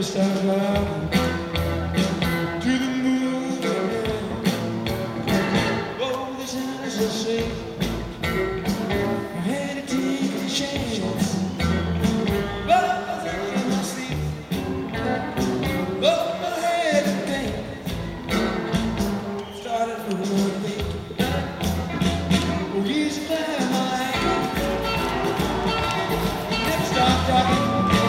start driving to the moon. Oh, this town is so safe. I had to take a chance. But I was in my sleep. But I had to think. Started from one thing. Oh, he's a man, my hand. Never stop talking.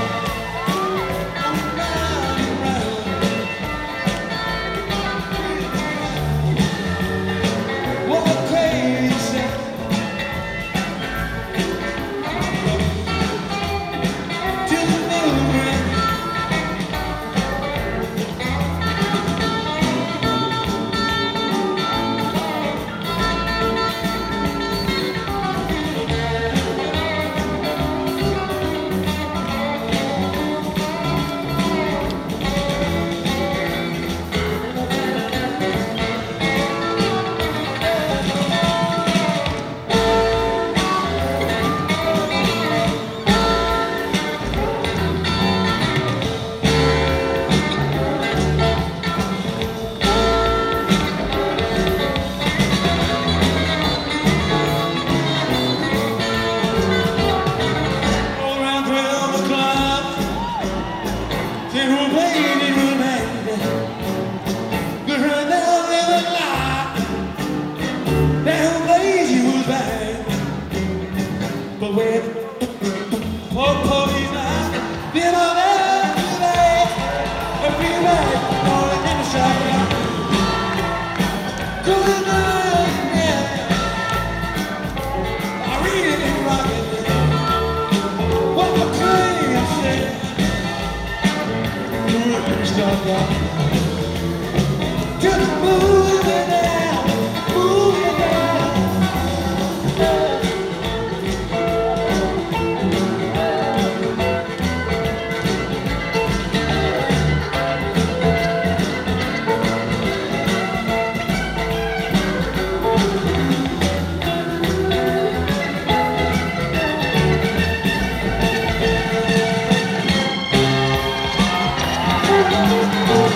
But when police now, then I'll never be back. I'll be back on the inside. To the night, yeah. I read it rocking. What the train said. Stop that. To the moving down, moving down. Oh,